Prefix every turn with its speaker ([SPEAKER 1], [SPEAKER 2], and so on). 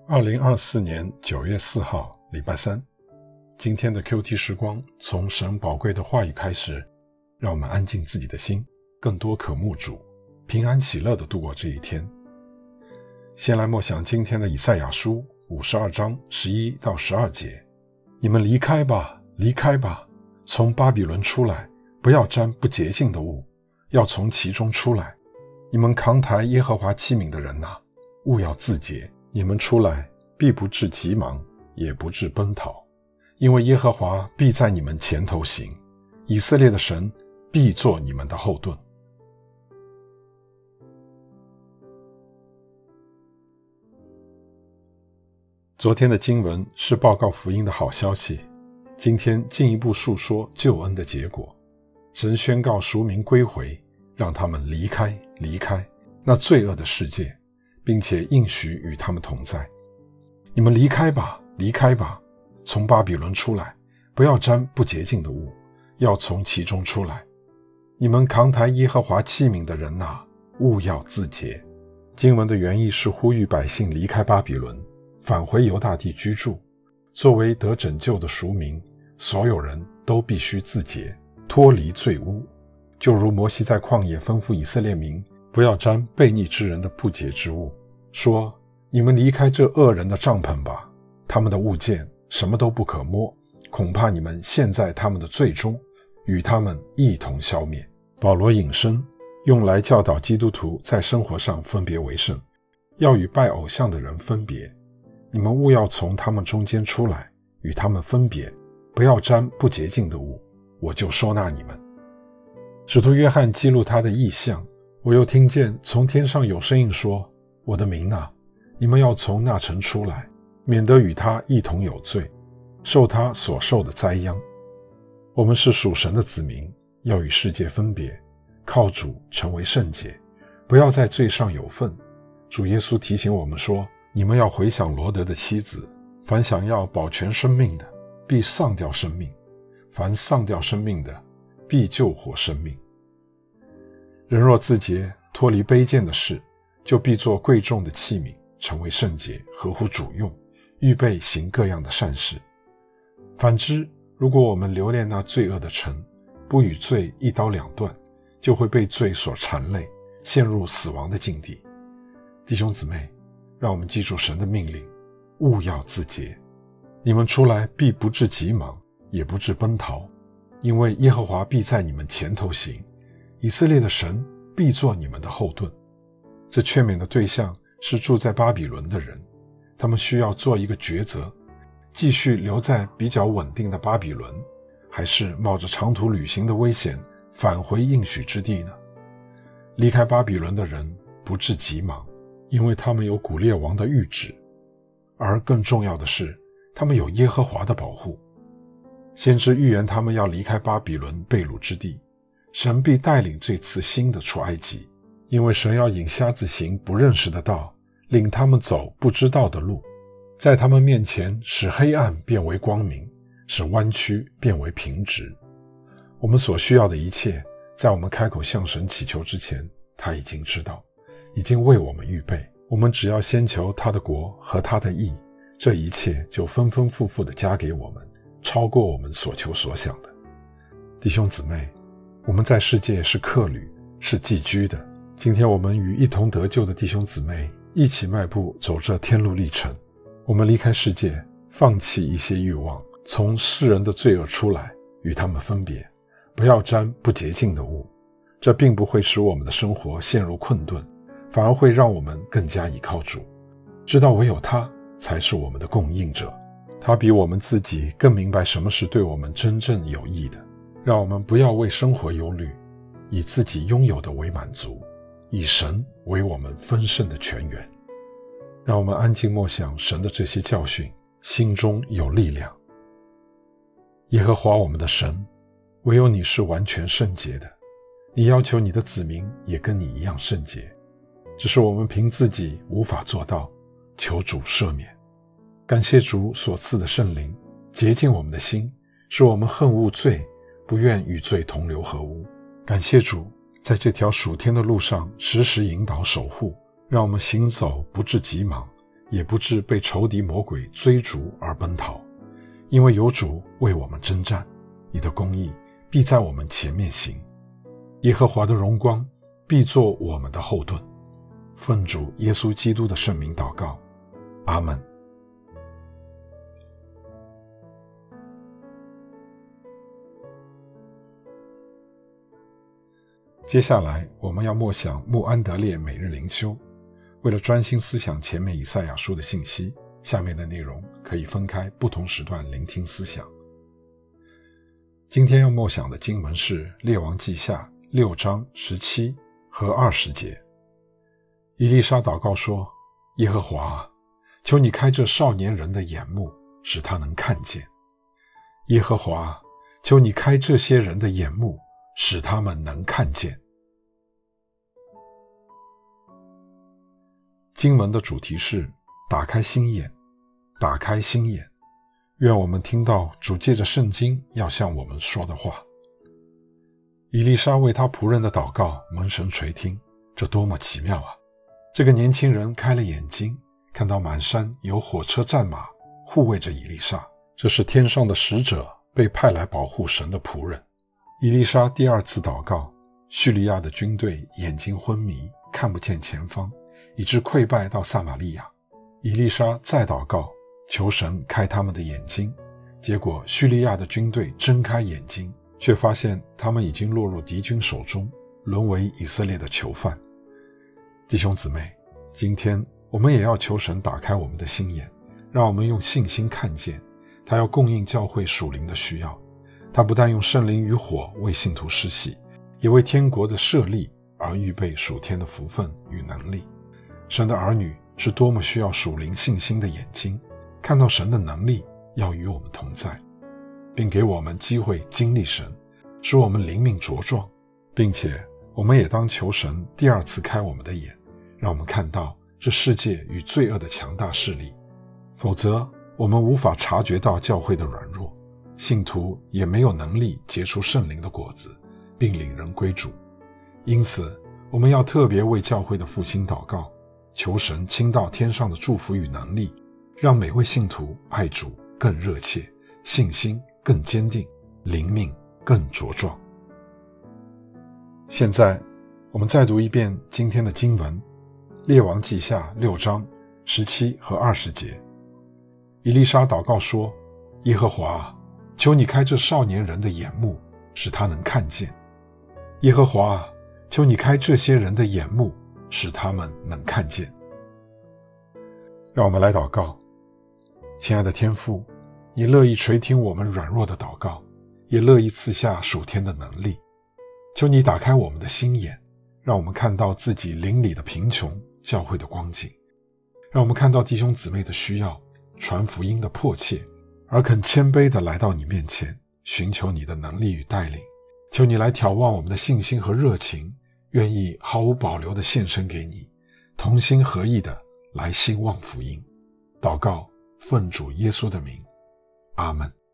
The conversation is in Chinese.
[SPEAKER 1] 2024年9月4号，礼拜三。今天的 QT 时光，从神宝贵的话语开始，让我们安静自己的心，更多渴慕主，平安喜乐地度过这一天。先来默想今天的以赛亚书52章11到12节。你们离开吧，离开吧，从巴比伦出来，不要沾不洁净的物，要从其中出来。你们扛抬耶和华器皿的人哪，务要自洁。你们出来，必不致急忙，也不致奔逃，因为耶和华必在你们前头行，以色列的神必作你们的后盾。昨天的经文是报告福音的好消息，今天进一步述说救恩的结果。神宣告赎民归回，让他们离开那罪恶的世界，并且应许与他们同在。你们离开吧，离开吧，从巴比伦出来，不要沾不洁净的物，要从其中出来。你们扛抬耶和华器皿的人哪，务要自洁。经文的原意是呼吁百姓离开巴比伦，返回犹大地居住。作为得拯救的赎民，所有人都必须自洁，脱离罪污。就如摩西在旷野吩咐以色列民不要沾悖逆之人的不洁之物，说你们离开这恶人的帐篷吧，他们的物件什么都不可摸，恐怕你们陷在他们的罪中，与他们一同消灭。保罗引申用来教导基督徒在生活上分别为圣，要与拜偶像的人分别。你们务要从他们中间出来，与他们分别，不要沾不洁净的物，我就收纳你们。使徒约翰记录他的异象，我又听见从天上有声音说，我的民啊，你们要从那城出来，免得与他一同有罪，受他所受的灾殃。我们是属神的子民，要与世界分别，靠主成为圣洁，不要在罪上有份。主耶稣提醒我们说，你们要回想罗德的妻子，凡想要保全生命的，必丧掉生命；凡丧掉生命的，必救活生命。人若自洁，脱离卑贱的事，就必做贵重的器皿，成为圣洁，合乎主用，预备行各样的善事。反之，如果我们留恋那罪恶的城，不与罪一刀两断，就会被罪所缠累，陷入死亡的境地。弟兄姊妹，让我们记住神的命令，务要自洁。你们出来必不致急忙，也不致奔逃，因为耶和华必在你们前头行，以色列的神必作你们的后盾。这劝勉的对象是住在巴比伦的人，他们需要做一个抉择，继续留在比较稳定的巴比伦，还是冒着长途旅行的危险返回应许之地呢？离开巴比伦的人不致急忙，因为他们有古列王的谕旨，而更重要的是，他们有耶和华的保护。先知预言他们要离开巴比伦被掳之地，神必带领这次新的出埃及，因为神要引瞎子行不认识的道，领他们走不知道的路，在他们面前使黑暗变为光明，使弯曲变为平直。我们所需要的一切，在我们开口向神祈求之前，他已经知道，已经为我们预备。我们只要先求他的国和他的义，这一切就丰丰富富地加给我们，超过我们所求所想的。弟兄姊妹，我们在世界是客旅，是寄居的。今天我们与一同得救的弟兄姊妹一起迈步走这天路历程。我们离开世界，放弃一些欲望，从世人的罪恶出来，与他们分别，不要沾不洁净的物。这并不会使我们的生活陷入困顿，反而会让我们更加倚靠主，知道唯有他才是我们的供应者。他比我们自己更明白什么是对我们真正有益的。让我们不要为生活忧虑，以自己拥有的为满足，以神为我们丰盛的泉源。让我们安静默想神的这些教训，心中有力量。耶和华我们的神，唯有你是完全圣洁的，你要求你的子民也跟你一样圣洁，只是我们凭自己无法做到，求主赦免。感谢主所赐的圣灵，洁净我们的心，使我们恨恶罪，不愿与罪同流合污。感谢主，在这条属天的路上时时引导守护，让我们行走不致急忙， 也不致被仇敌魔鬼追逐而奔逃，因为有主为我们征战，你的公义必在我们前面行，耶和华的荣光必作我们的后盾。奉主耶稣基督的圣名祷告，阿们。接下来我们要默想穆安德烈每日灵修。为了专心思想前面以赛亚书的信息，下面的内容可以分开不同时段聆听思想。今天要默想的经文是列王记下6章17和20节。以利沙祷告说，耶和华啊，求你开这少年人的眼目，使他能看见。耶和华啊，求你开这些人的眼目，使他们能看见。经文的主题是打开心眼，打开心眼。愿我们听到主借着圣经要向我们说的话。以利沙为他仆人的祷告蒙神垂听，这多么奇妙啊！这个年轻人开了眼睛，看到满山有火车战马护卫着以利沙，这是天上的使者被派来保护神的仆人。以利沙第二次祷告，叙利亚的军队眼睛昏迷，看不见前方，以致溃败到撒玛利亚。以利沙再祷告，求神开他们的眼睛，结果叙利亚的军队睁开眼睛，却发现他们已经落入敌军手中，沦为以色列的囚犯。弟兄姊妹，今天我们也要求神打开我们的心眼，让我们用信心看见他要供应教会属灵的需要。他不但用圣灵与火为信徒施洗，也为天国的设立而预备属天的福分与能力。神的儿女是多么需要属灵信心的眼睛，看到神的能力要与我们同在，并给我们机会经历神，使我们灵命茁壮，并且我们也当求神第二次开我们的眼，让我们看到这世界与罪恶的强大势力，否则我们无法察觉到教会的软弱，信徒也没有能力结出圣灵的果子，并领人归主。因此我们要特别为教会的复兴祷告，求神倾倒天上的祝福与能力，让每位信徒爱主更热切，信心更坚定，灵命更茁壮。现在我们再读一遍今天的经文，列王记下6章17和20节。以利沙祷告说，耶和华啊，求你开这少年人的眼目，使他能看见。耶和华啊，求你开这些人的眼目，使他们能看见。让我们来祷告。亲爱的天父，你乐意垂听我们软弱的祷告，也乐意赐下属天的能力。求你打开我们的心眼，让我们看到自己灵里的贫穷，教会的光景，让我们看到弟兄姊妹的需要，传福音的迫切，而肯谦卑地来到你面前，寻求你的能力与带领。求你来挑旺我们的信心和热情，愿意毫无保留地献身给你，同心合意地来兴旺福音。祷告，奉主耶稣的名，阿们。